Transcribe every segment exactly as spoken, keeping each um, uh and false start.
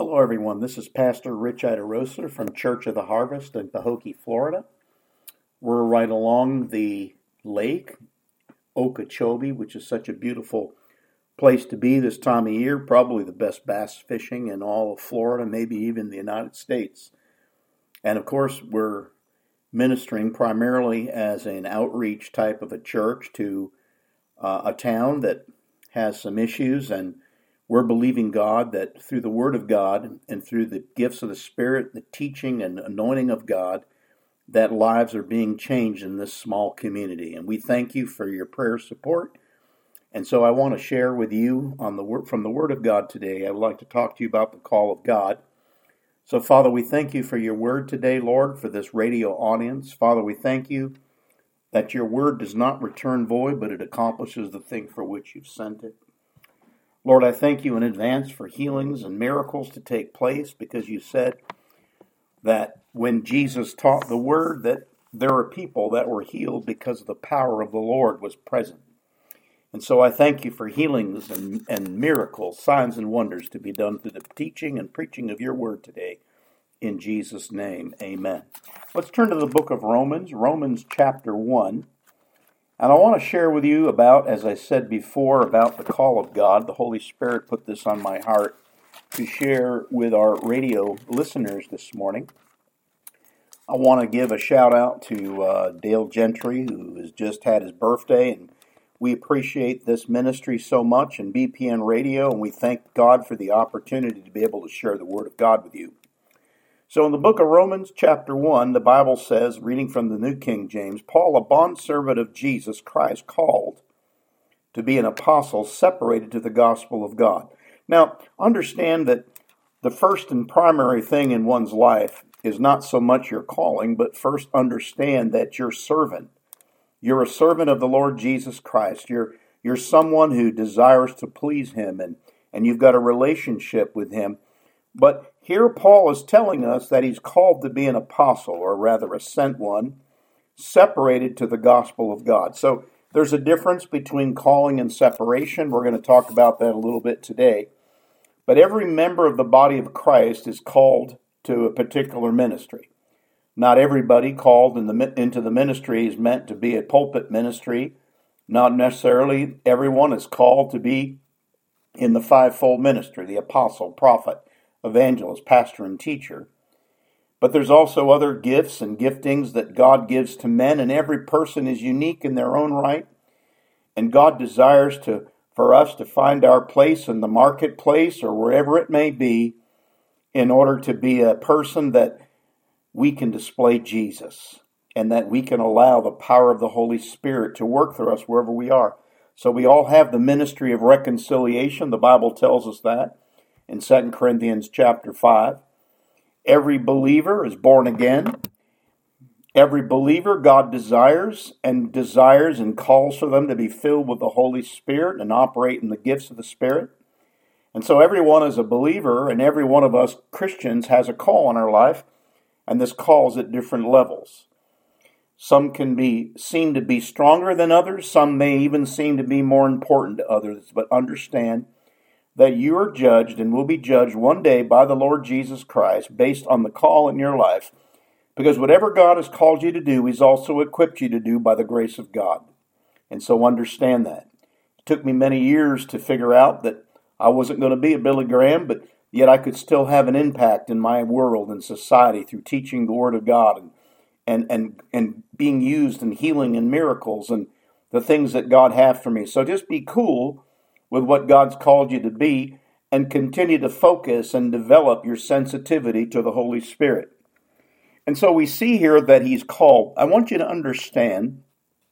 Hello, everyone. This is Pastor Rich Idarosa from Church of the Harvest in Pahokee, Florida. We're right along the lake, Okeechobee, which is such a beautiful place to be this time of year. Probably the best bass fishing in all of Florida, maybe even the United States. And of course, we're ministering primarily as an outreach type of a church to uh, a town that has some issues, and we're believing God that through the Word of God and through the gifts of the Spirit, the teaching and anointing of God, that lives are being changed in this small community. And we thank you for your prayer support. And so I want to share with you on the word, from the Word of God today. I would like to talk to you about the call of God. So, Father, we thank you for your Word today, Lord, for this radio audience. Father, we thank you that your Word does not return void, but it accomplishes the thing for which you've sent it. Lord, I thank you in advance for healings and miracles to take place, because you said that when Jesus taught the word that there are people that were healed because the power of the Lord was present. And so I thank you for healings and, and miracles, signs and wonders to be done through the teaching and preaching of your word today. In Jesus' name, amen. Let's turn to the book of Romans, Romans chapter one. And I want to share with you about, as I said before, about the call of God. The Holy Spirit put this on my heart to share with our radio listeners this morning. I want to give a shout out to uh, Dale Gentry, who has just had his birthday, and we appreciate this ministry so much and B P N Radio, and we thank God for the opportunity to be able to share the Word of God with you. So in the book of Romans chapter one, the Bible says, reading from the New King James, Paul, a bondservant of Jesus Christ, called to be an apostle, separated to the gospel of God. Now, understand that the first and primary thing in one's life is not so much your calling, but first understand that you're servant. You're a servant of the Lord Jesus Christ. You're, you're someone who desires to please him, and, and you've got a relationship with him. But here Paul is telling us that he's called to be an apostle, or rather a sent one, separated to the gospel of God. So there's a difference between calling and separation. We're going to talk about that a little bit today. But every member of the body of Christ is called to a particular ministry. Not everybody called in the, into the ministry is meant to be a pulpit ministry. Not necessarily everyone is called to be in the fivefold ministry, the apostle, prophet, evangelist, pastor, and teacher. But there's also other gifts and giftings that God gives to men, and every person is unique in their own right. And God desires to for us to find our place in the marketplace or wherever it may be in order to be a person that we can display Jesus and that we can allow the power of the Holy Spirit to work through us wherever we are. So we all have the ministry of reconciliation. The Bible tells us that in Second Corinthians chapter five. Every believer is born again. Every believer God desires and desires and calls for them to be filled with the Holy Spirit and operate in the gifts of the Spirit. And so everyone is a believer, and every one of us Christians has a call in our life, and this call is at different levels. Some can be seem to be stronger than others. Some may even seem to be more important to others. But understand that you are judged and will be judged one day by the Lord Jesus Christ based on the call in your life. Because whatever God has called you to do, he's also equipped you to do by the grace of God. And so understand that. It took me many years to figure out that I wasn't going to be a Billy Graham, but yet I could still have an impact in my world and society through teaching the Word of God and and and, and being used in healing and miracles and the things that God has for me. So just be cool with what God's called you to be, and continue to focus and develop your sensitivity to the Holy Spirit. And so we see here that he's called. I want you to understand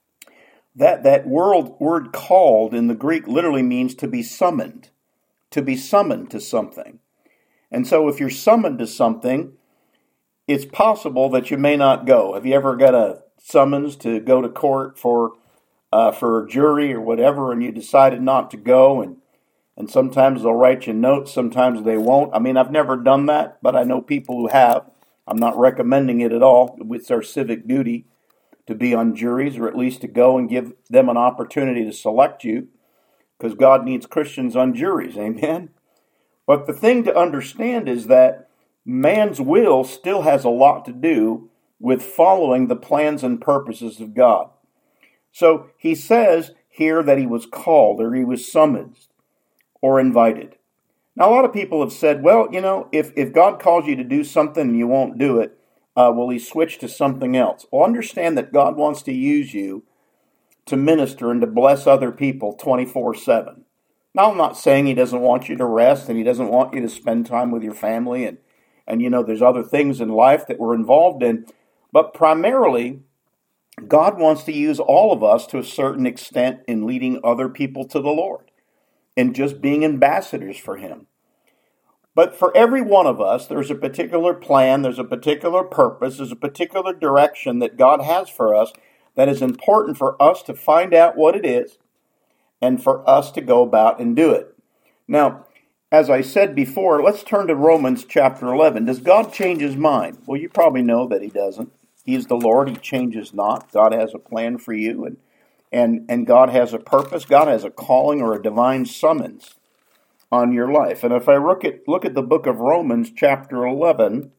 that that word, word called in the Greek literally means to be summoned, to be summoned to something. And so if you're summoned to something, it's possible that you may not go. Have you ever got a summons to go to court for Uh, for a jury or whatever, and you decided not to go, and and sometimes they'll write you notes, sometimes they won't. I mean, I've never done that, but I know people who have. I'm not recommending it at all. It's our civic duty to be on juries, or at least to go and give them an opportunity to select you, because God needs Christians on juries, amen? But the thing to understand is that man's will still has a lot to do with following the plans and purposes of God. So he says here that he was called, or he was summoned, or invited. Now, a lot of people have said, well, you know, if, if God calls you to do something and you won't do it, uh, will he switch to something else? Well, understand that God wants to use you to minister and to bless other people twenty-four seven. Now, I'm not saying he doesn't want you to rest and he doesn't want you to spend time with your family and, and you know, there's other things in life that we're involved in. But primarily, God wants to use all of us to a certain extent in leading other people to the Lord and just being ambassadors for him. But for every one of us, there's a particular plan, there's a particular purpose, there's a particular direction that God has for us that is important for us to find out what it is and for us to go about and do it. Now, as I said before, let's turn to Romans chapter eleven. Does God change his mind? Well, you probably know that he doesn't. He is the Lord, he changes not. God has a plan for you, and, and, and God has a purpose. God has a calling or a divine summons on your life. And if I look at, look at the book of Romans chapter eleven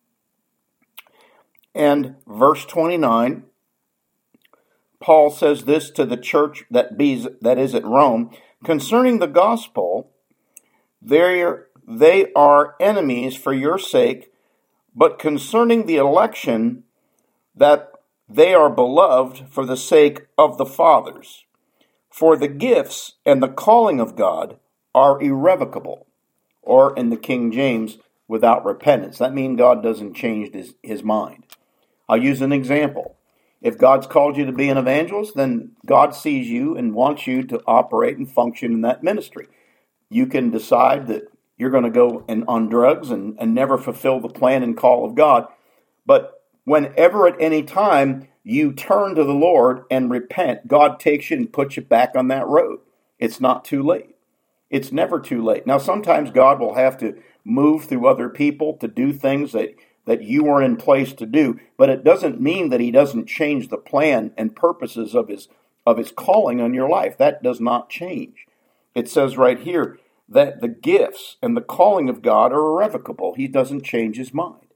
and verse twenty-nine, Paul says this to the church that, be, that is at Rome, concerning the gospel, they are enemies for your sake, but concerning the election, that they are beloved for the sake of the fathers. For the gifts and the calling of God are irrevocable, or in the King James, without repentance. That means God doesn't change his, his mind. I'll use an example. If God's called you to be an evangelist, then God sees you and wants you to operate and function in that ministry. You can decide that you're going to go and on drugs and, and never fulfill the plan and call of God. But whenever at any time you turn to the Lord and repent, God takes you and puts you back on that road. It's not too late. It's never too late. Now, sometimes God will have to move through other people to do things that, that you weren't in place to do, but it doesn't mean that he doesn't change the plan and purposes of his, of his calling on your life. That does not change. It says right here that the gifts and the calling of God are irrevocable. He doesn't change his mind.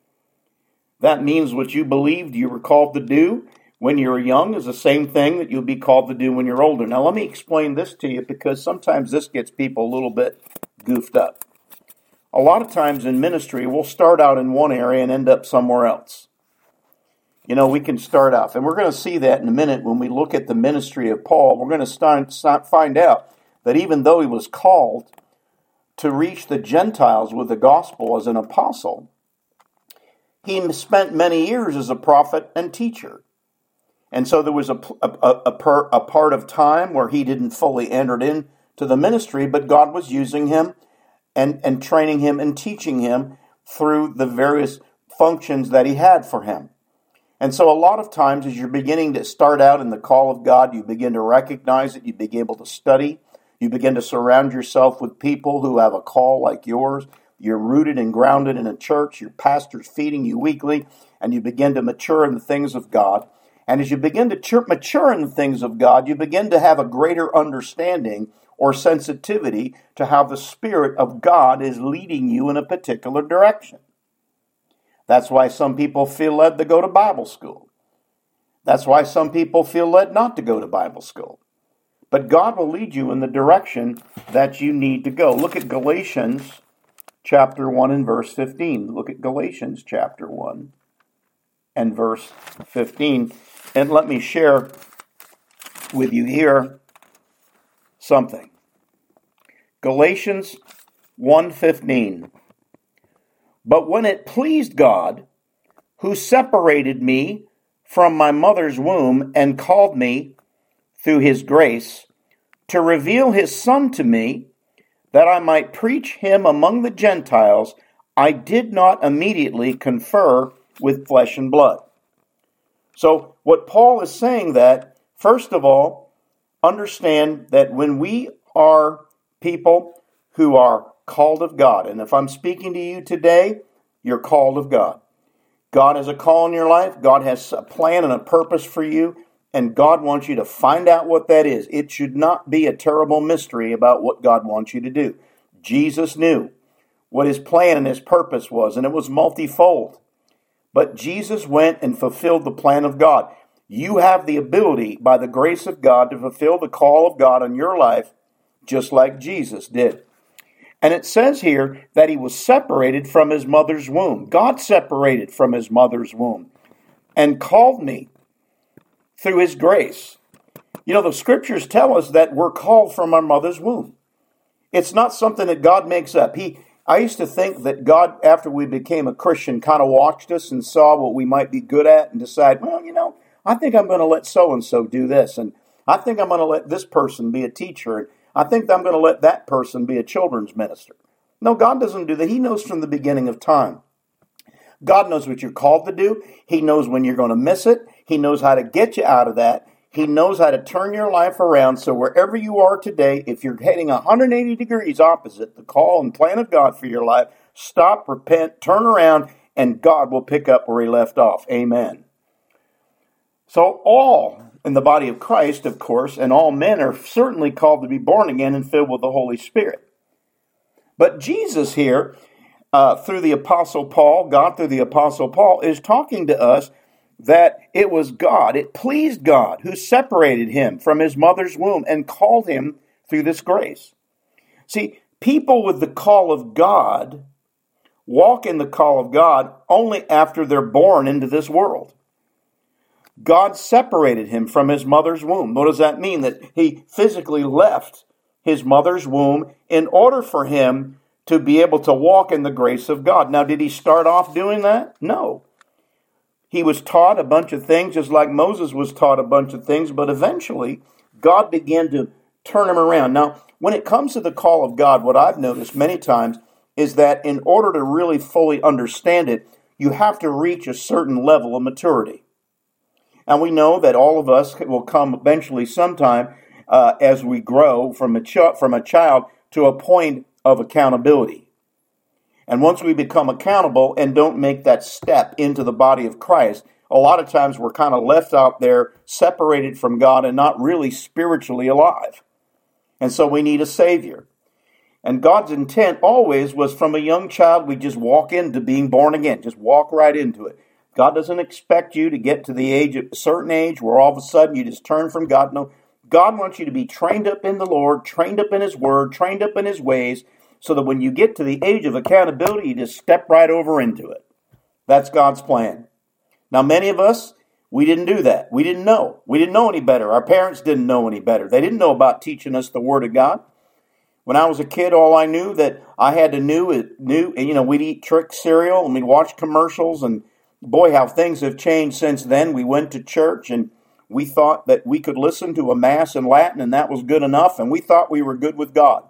That means what you believed you were called to do when you were young is the same thing that you'll be called to do when you're older. Now, let me explain this to you because sometimes this gets people a little bit goofed up. A lot of times in ministry, we'll start out in one area and end up somewhere else. You know, we can start off, and we're going to see that in a minute when we look at the ministry of Paul. We're going to start, start find out that even though he was called to reach the Gentiles with the gospel as an apostle, he spent many years as a prophet and teacher. And so there was a, a, a, a, a part of time where he didn't fully enter into the ministry, but God was using him and, and training him and teaching him through the various functions that he had for him. And so a lot of times as you're beginning to start out in the call of God, you begin to recognize it, you begin able to study, you begin to surround yourself with people who have a call like yours. You're rooted and grounded in a church, your pastor's feeding you weekly, and you begin to mature in the things of God. And as you begin to mature in the things of God, you begin to have a greater understanding or sensitivity to how the Spirit of God is leading you in a particular direction. That's why some people feel led to go to Bible school. That's why some people feel led not to go to Bible school. But God will lead you in the direction that you need to go. Look at Galatians chapter one and verse fifteen. Look at Galatians chapter one and verse fifteen. And let me share with you here something. Galatians one fifteen. But when it pleased God, who separated me from my mother's womb and called me through his grace, to reveal his Son to me, that I might preach him among the Gentiles, I did not immediately confer with flesh and blood. So what Paul is saying that, first of all, understand that when we are people who are called of God, and if I'm speaking to you today, you're called of God. God has a call in your life. God has a plan and a purpose for you, and God wants you to find out what that is. It should not be a terrible mystery about what God wants you to do. Jesus knew what his plan and his purpose was, and it was multifold. But Jesus went and fulfilled the plan of God. You have the ability, by the grace of God, to fulfill the call of God on your life, just like Jesus did. And it says here that he was separated from his mother's womb. God separated from his mother's womb and called me through his grace. You know, the scriptures tell us that we're called from our mother's womb. It's not something that God makes up. He, I used to think that God, after we became a Christian, kind of watched us and saw what we might be good at and decide, well, you know, I think I'm going to let so-and-so do this. And I think I'm going to let this person be a teacher. And I think I'm going to let that person be a children's minister. No, God doesn't do that. He knows from the beginning of time. God knows what you're called to do. He knows when you're going to miss it. He knows how to get you out of that. He knows how to turn your life around. So wherever you are today, if you're heading one hundred eighty degrees opposite the call and plan of God for your life, stop, repent, turn around, and God will pick up where he left off. Amen. So all in the body of Christ, of course, and all men are certainly called to be born again and filled with the Holy Spirit. But Jesus here, uh, through the Apostle Paul, God through the Apostle Paul, is talking to us that it was God, it pleased God, who separated him from his mother's womb and called him through this grace. See, people with the call of God walk in the call of God only after they're born into this world. God separated him from his mother's womb. What does that mean? That he physically left his mother's womb in order for him to be able to walk in the grace of God. Now, did he start off doing that? No. He was taught a bunch of things, just like Moses was taught a bunch of things, but eventually God began to turn him around. Now, when it comes to the call of God, what I've noticed many times is that in order to really fully understand it, you have to reach a certain level of maturity. And we know that all of us will come eventually sometime uh, as we grow from a, ch- from a child to a point of accountability. And once we become accountable and don't make that step into the body of Christ, a lot of times we're kind of left out there, separated from God and not really spiritually alive. And so we need a Savior. And God's intent always was from a young child, we just walk into being born again, just walk right into it. God doesn't expect you to get to the age, a certain age where all of a sudden you just turn from God. No, God wants you to be trained up in the Lord, trained up in his word, trained up in his ways, so that when you get to the age of accountability, you just step right over into it. That's God's plan. Now, many of us, we didn't do that. We didn't know. We didn't know any better. Our parents didn't know any better. They didn't know about teaching us the Word of God. When I was a kid, all I knew that I had to knew, knew and you know, we'd eat Trick cereal and we'd watch commercials, and boy, how things have changed since then. We went to church and we thought that we could listen to a mass in Latin and that was good enough, and we thought we were good with God.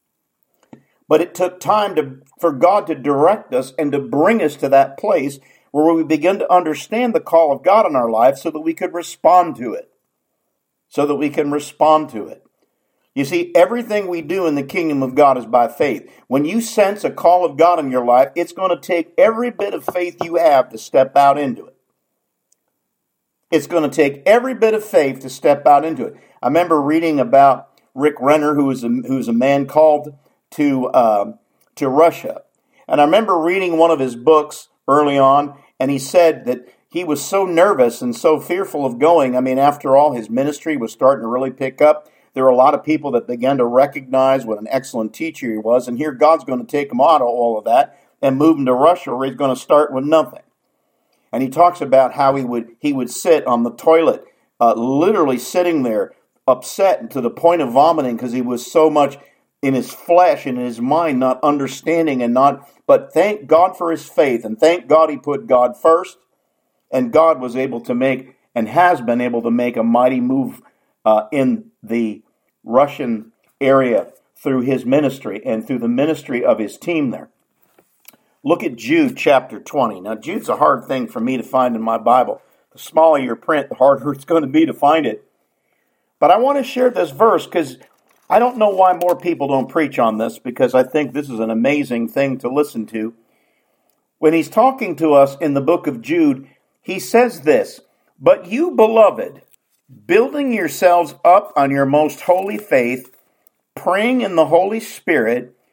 But it took time to, for God to direct us and to bring us to that place where we begin to understand the call of God in our life so that we could respond to it. So that we can respond to it. You see, everything we do in the kingdom of God is by faith. When you sense a call of God in your life, it's going to take every bit of faith you have to step out into it. It's going to take every bit of faith to step out into it. I remember reading about Rick Renner, who was a, who was a man called to uh, to Russia. And I remember reading one of his books early on, and he said that he was so nervous and so fearful of going. I mean, after all, his ministry was starting to really pick up. There were a lot of people that began to recognize what an excellent teacher he was, and here God's going to take him out of all of that and move him to Russia, where he's going to start with nothing. And he talks about how he would he would sit on the toilet, uh, literally sitting there, upset to the point of vomiting because he was so much in his flesh and in his mind, not understanding and not, but thank God for his faith, and thank God he put God first, and God was able to make, and has been able to make, a mighty move uh, in the Russian area through his ministry and through the ministry of his team there. Look at Jude chapter twenty. Now, Jude's a hard thing for me to find in my Bible. The smaller your print, the harder it's going to be to find it. But I want to share this verse because I don't know why more people don't preach on this, because I think this is an amazing thing to listen to. When he's talking to us in the book of Jude, he says this, "But you, beloved, building yourselves up on your most holy faith, praying in the Holy Spirit,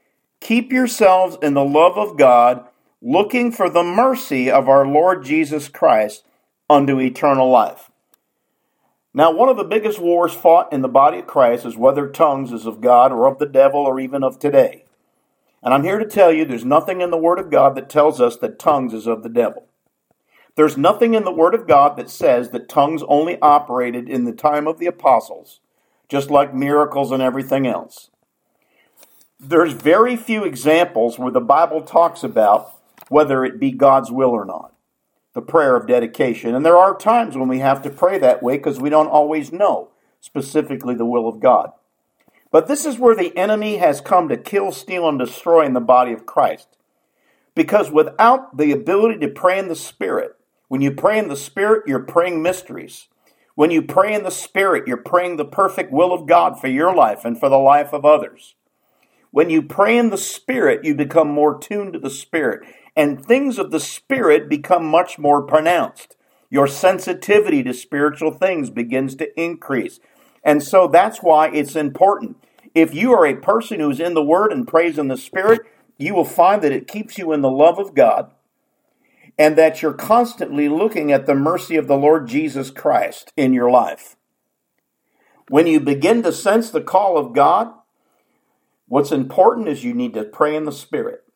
keep yourselves in the love of God, looking for the mercy of our Lord Jesus Christ unto eternal life. Now, one of the biggest wars fought in the body of Christ is whether tongues is of God or of the devil or even of today. And I'm here to tell you there's nothing in the Word of God that tells us that tongues is of the devil. There's nothing in the Word of God that says that tongues only operated in the time of the apostles, just like miracles and everything else. There's very few examples where the Bible talks about whether it be God's will or not, the prayer of dedication. And there are times when we have to pray that way because we don't always know specifically the will of God. But this is where the enemy has come to kill, steal, and destroy in the body of Christ. Because without the ability to pray in the Spirit, when you pray in the Spirit, you're praying mysteries. When you pray in the Spirit, you're praying the perfect will of God for your life and for the life of others. When you pray in the Spirit, you become more tuned to the Spirit, and things of the Spirit become much more pronounced. Your sensitivity to spiritual things begins to increase. And so that's why it's important. If you are a person who's in the Word and prays in the Spirit, you will find that it keeps you in the love of God, and that you're constantly looking at the mercy of the Lord Jesus Christ in your life. When you begin to sense the call of God, what's important is you need to pray in the Spirit.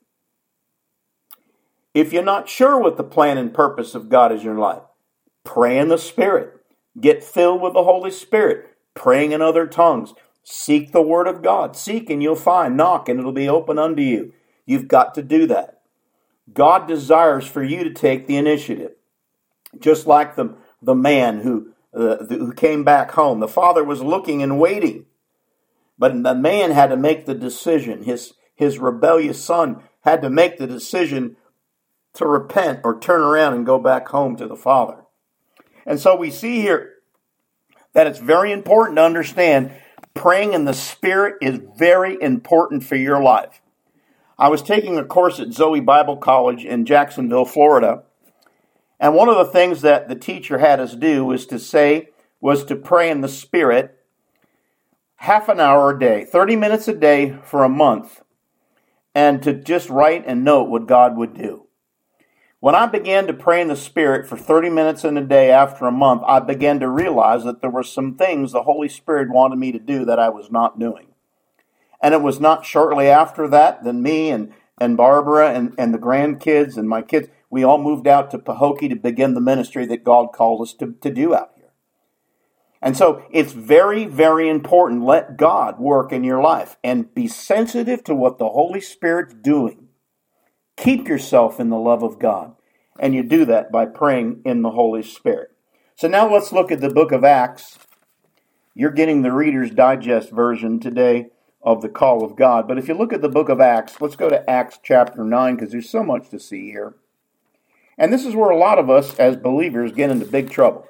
If you're not sure what the plan and purpose of God is in your life, pray in the Spirit. Get filled with the Holy Spirit, praying in other tongues. Seek the Word of God. Seek and you'll find. Knock and it'll be open unto you. You've got to do that. God desires for you to take the initiative. Just like the, the man who, uh, the, who came back home. The father was looking and waiting. But the man had to make the decision. His, his rebellious son had to make the decision to repent or turn around and go back home to the father. And so we see here that it's very important to understand praying in the Spirit is very important for your life. I was taking a course at Zoe Bible College in Jacksonville, Florida, and one of the things that the teacher had us do was to say, was to pray in the Spirit half an hour a day, thirty minutes a day for a month, and to just write and note what God would do. When I began to pray in the Spirit for thirty minutes in a day after a month, I began to realize that there were some things the Holy Spirit wanted me to do that I was not doing. And it was not shortly after that that me and, and Barbara and, and the grandkids and my kids, we all moved out to Pahokee to begin the ministry that God called us to, to do out here. And so it's very, very important. Let God work in your life and be sensitive to what the Holy Spirit's doing. Keep yourself in the love of God. And you do that by praying in the Holy Spirit. So now let's look at the book of Acts. You're getting the Reader's Digest version today of the call of God. But if you look at the book of Acts, let's go to Acts chapter nine, because there's so much to see here. And this is where a lot of us as believers get into big trouble.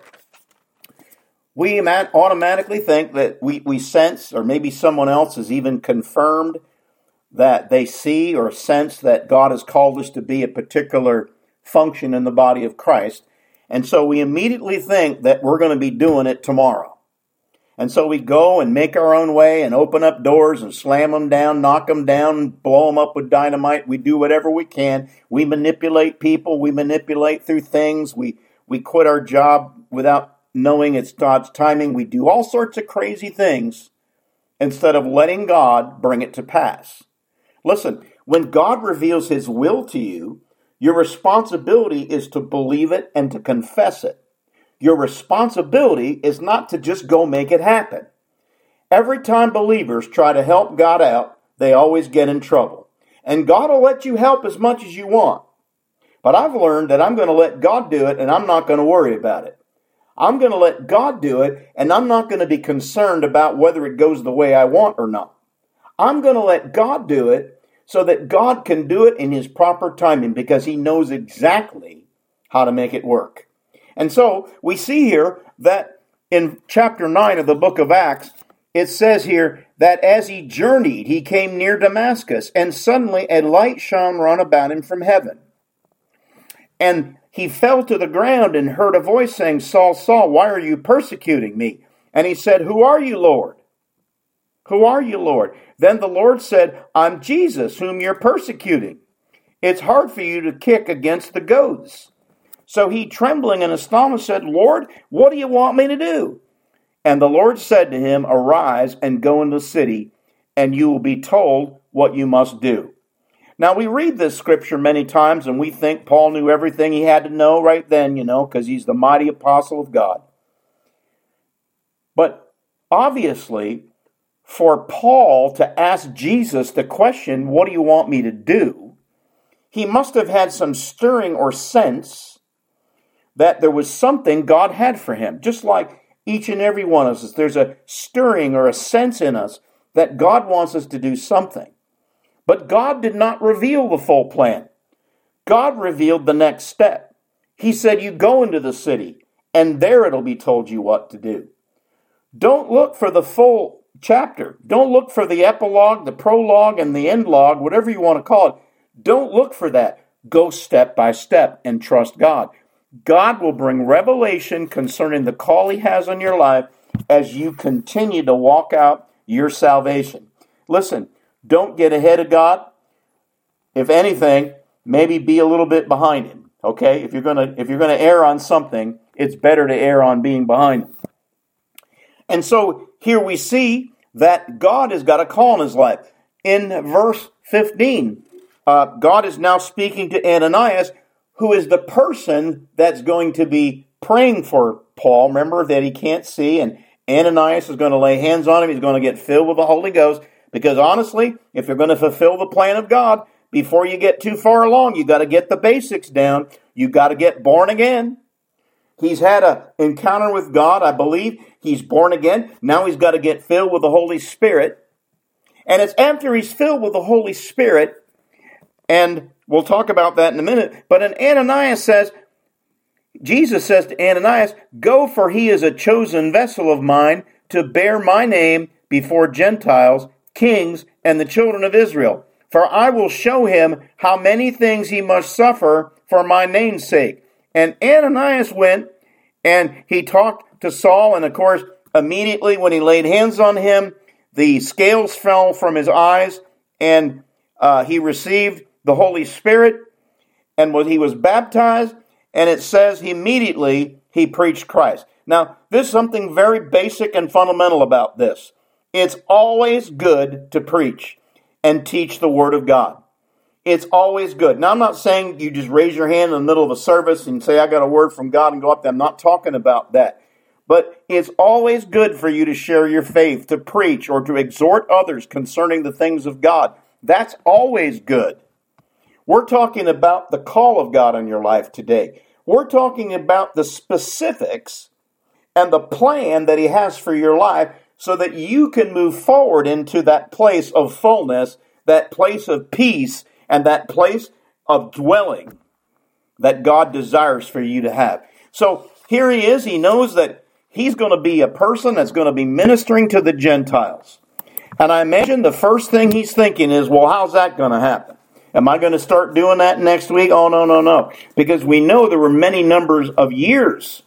We automatically think that we, we sense, or maybe someone else has even confirmed that they see or sense that God has called us to be a particular function in the body of Christ. And so we immediately think that we're going to be doing it tomorrow. And so we go and make our own way and open up doors and slam them down, knock them down, blow them up with dynamite. We do whatever we can. We manipulate people. We manipulate through things. We, we quit our job without knowing it's God's timing. We do all sorts of crazy things instead of letting God bring it to pass. Listen, when God reveals His will to you, your responsibility is to believe it and to confess it. Your responsibility is not to just go make it happen. Every time believers try to help God out, they always get in trouble. And God will let you help as much as you want. But I've learned that I'm going to let God do it and I'm not going to worry about it. I'm going to let God do it and I'm not going to be concerned about whether it goes the way I want or not. I'm going to let God do it so that God can do it in His proper timing because He knows exactly how to make it work. And so we see here that in chapter nine of the book of Acts, it says here that as he journeyed, he came near Damascus, and suddenly a light shone round about him from heaven. And he fell to the ground and heard a voice saying, Saul, Saul, why are you persecuting me? And he said, Who are you, Lord? Who are you, Lord? Then the Lord said, I'm Jesus, whom you're persecuting. It's hard for you to kick against the goads. So he, trembling and astonished, said, Lord, what do you want me to do? And the Lord said to him, Arise and go into the city, and you will be told what you must do. Now, we read this scripture many times, and we think Paul knew everything he had to know right then, you know, because he's the mighty apostle of God. But obviously, for Paul to ask Jesus the question, what do you want me to do? He must have had some stirring or sense that there was something God had for him. Just like each and every one of us, there's a stirring or a sense in us that God wants us to do something. But God did not reveal the full plan. God revealed the next step. He said, you go into the city, and there it'll be told you what to do. Don't look for the full chapter. Don't look for the epilogue, the prologue, and the end log, whatever you want to call it. Don't look for that. Go step by step and trust God. God will bring revelation concerning the call He has on your life as you continue to walk out your salvation. Listen, don't get ahead of God. If anything, maybe be a little bit behind Him. Okay? If you're gonna if you're gonna err on something, it's better to err on being behind Him. And so here we see that God has got a call in his life. In verse fifteen, uh, God is now speaking to Ananias, who is the person that's going to be praying for Paul. Remember that he can't see, and Ananias is going to lay hands on him. He's going to get filled with the Holy Ghost. Because honestly, if you're going to fulfill the plan of God, before you get too far along, you got to get the basics down. You got to get born again. He's had an encounter with God, I believe. He's born again. Now he's got to get filled with the Holy Spirit. And it's after he's filled with the Holy Spirit, and we'll talk about that in a minute, but then Ananias says, Jesus says to Ananias, Go, for he is a chosen vessel of mine to bear my name before Gentiles, kings, and the children of Israel. For I will show him how many things he must suffer for my name's sake. And Ananias went, and he talked to Saul, and of course, immediately when he laid hands on him, the scales fell from his eyes, and uh, he received the Holy Spirit, and was, he was baptized, and it says immediately he preached Christ. Now, there's something very basic and fundamental about this. It's always good to preach and teach the Word of God. It's always good. Now, I'm not saying you just raise your hand in the middle of a service and say, I got a word from God, and go up there. I'm not talking about that. But it's always good for you to share your faith, to preach, or to exhort others concerning the things of God. That's always good. We're talking about the call of God on your life today. We're talking about the specifics and the plan that He has for your life so that you can move forward into that place of fullness, that place of peace, and that place of dwelling that God desires for you to have. So here he is. He knows that he's going to be a person that's going to be ministering to the Gentiles. And I imagine the first thing he's thinking is, well, how's that going to happen? Am I going to start doing that next week? Oh, no, no, no. Because we know there were many numbers of years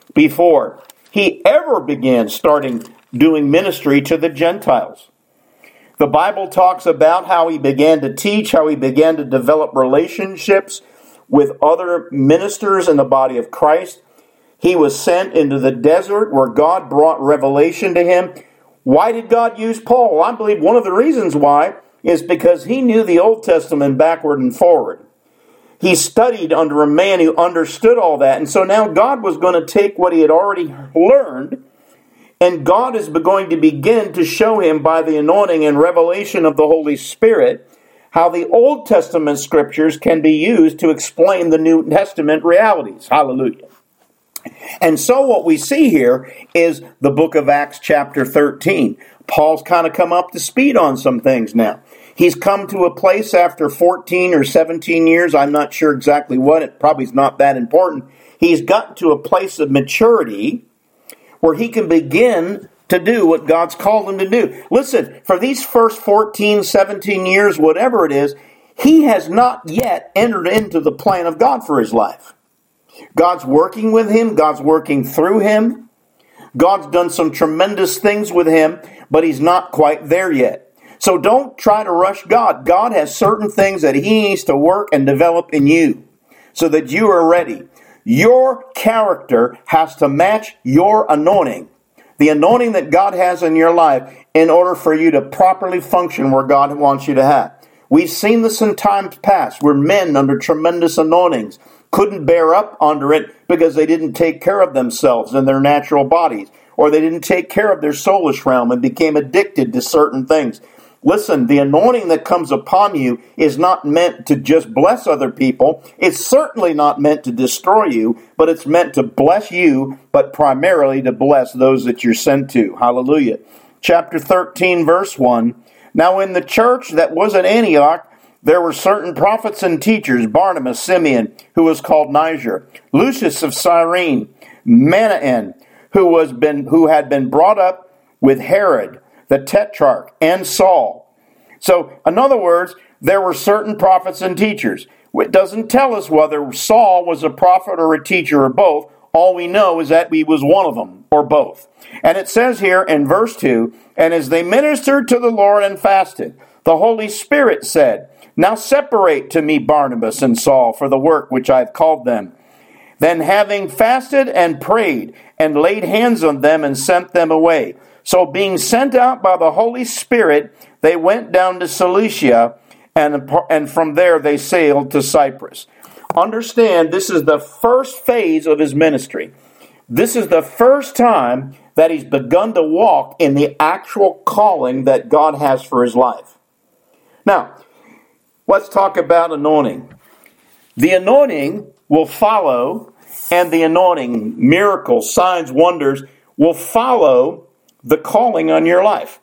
before he ever began starting doing ministry to the Gentiles. The Bible talks about how he began to teach, how he began to develop relationships with other ministers in the body of Christ. He was sent into the desert where God brought revelation to him. Why did God use Paul? I believe one of the reasons why is because he knew the Old Testament backward and forward. He studied under a man who understood all that. And so now God was going to take what he had already learned, and God is going to begin to show him by the anointing and revelation of the Holy Spirit how the Old Testament scriptures can be used to explain the New Testament realities. Hallelujah. And so what we see here is the book of Acts chapter thirteen. Paul's kind of come up to speed on some things now. He's come to a place after fourteen or seventeen years, I'm not sure exactly what, it probably is not that important. He's gotten to a place of maturity where he can begin to do what God's called him to do. Listen, for these first fourteen, seventeen years, whatever it is, he has not yet entered into the plan of God for his life. God's working with him. God's working through him. God's done some tremendous things with him, but he's not quite there yet. So don't try to rush God. God has certain things that he needs to work and develop in you so that you are ready. Your character has to match your anointing. The anointing that God has in your life in order for you to properly function where God wants you to have. We've seen this in times past where men under tremendous anointings couldn't bear up under it because they didn't take care of themselves and their natural bodies, or they didn't take care of their soulish realm and became addicted to certain things. Listen, the anointing that comes upon you is not meant to just bless other people. It's certainly not meant to destroy you, but it's meant to bless you, but primarily to bless those that you're sent to. Hallelujah. Chapter thirteen, verse one. Now in the church that was at Antioch, there were certain prophets and teachers, Barnabas, Simeon, who was called Niger, Lucius of Cyrene, Manaen, who was been who had been brought up with Herod, the Tetrarch, and Saul. So, in other words, there were certain prophets and teachers. It doesn't tell us whether Saul was a prophet or a teacher or both. All we know is that he was one of them, or both. And it says here in verse two, and as they ministered to the Lord and fasted, the Holy Spirit said, now separate to me Barnabas and Saul for the work which I have called them. Then having fasted and prayed, and laid hands on them and sent them away. So being sent out by the Holy Spirit, they went down to Cilicia, and, and from there they sailed to Cyprus. Understand, this is the first phase of his ministry. This is the first time that he's begun to walk in the actual calling that God has for his life. Now, let's talk about anointing. The anointing will follow, and the anointing, miracles, signs, wonders, will follow the calling on your life.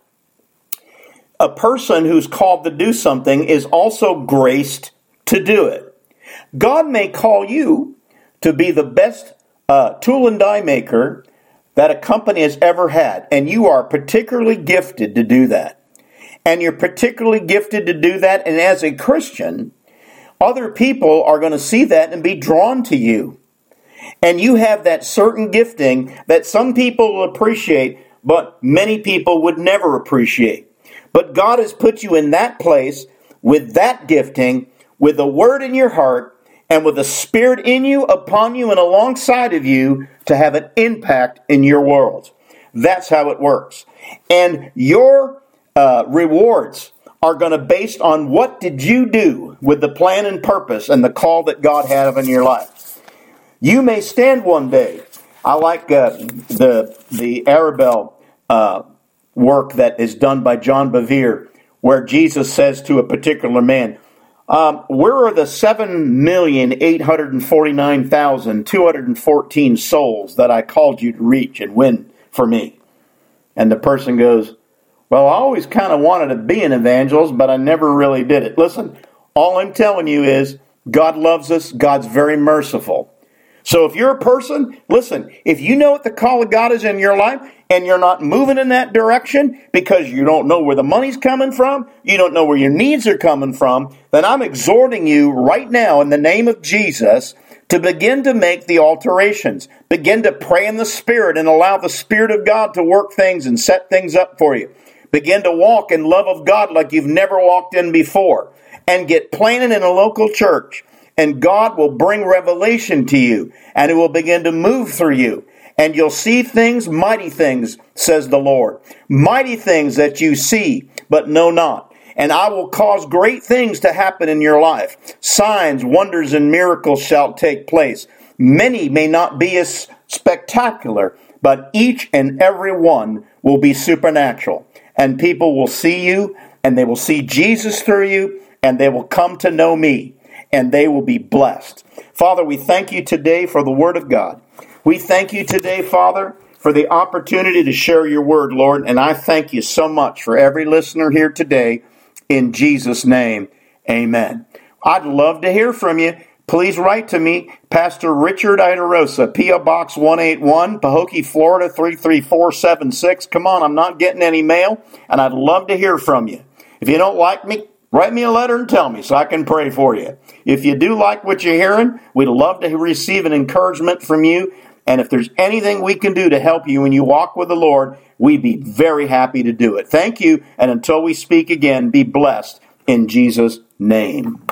A person who's called to do something is also graced to do it. God may call you to be the best uh, tool and die maker that a company has ever had, and you are particularly gifted to do that. And you're particularly gifted to do that, and as a Christian, other people are going to see that and be drawn to you. And you have that certain gifting that some people will appreciate, but many people would never appreciate. But God has put you in that place with that gifting, with the word in your heart, and with the Spirit in you, upon you, and alongside of you to have an impact in your world. That's how it works. And your uh, rewards are going to be based on what did you do with the plan and purpose and the call that God had in your life. You may stand one day. I like uh, the the Arabelle uh, work that is done by John Bevere, where Jesus says to a particular man, um, where are the seven million eight hundred forty-nine thousand two hundred fourteen souls that I called you to reach and win for me? And the person goes, well, I always kind of wanted to be an evangelist, but I never really did it. Listen, all I'm telling you is God loves us. God's very merciful. So if you're a person, listen, if you know what the call of God is in your life and you're not moving in that direction because you don't know where the money's coming from, you don't know where your needs are coming from, then I'm exhorting you right now in the name of Jesus to begin to make the alterations. Begin to pray in the Spirit and allow the Spirit of God to work things and set things up for you. Begin to walk in love of God like you've never walked in before. And get planted in a local church. And God will bring revelation to you. And it will begin to move through you. And you'll see things, mighty things, says the Lord. Mighty things that you see, but know not. And I will cause great things to happen in your life. Signs, wonders, and miracles shall take place. Many may not be as spectacular, but each and every one will be supernatural. And people will see you, and they will see Jesus through you, and they will come to know me, and they will be blessed. Father, we thank you today for the Word of God. We thank you today, Father, for the opportunity to share your Word, Lord, and I thank you so much for every listener here today. In Jesus' name, amen. I'd love to hear from you. Please write to me, Pastor Richard Idarosa, P O Box one eighty-one, Pahokee, Florida, three three four seven six. Come on, I'm not getting any mail, and I'd love to hear from you. If you don't like me, write me a letter and tell me so I can pray for you. If you do like what you're hearing, we'd love to receive an encouragement from you. And if there's anything we can do to help you when you walk with the Lord, we'd be very happy to do it. Thank you, and until we speak again, be blessed in Jesus' name.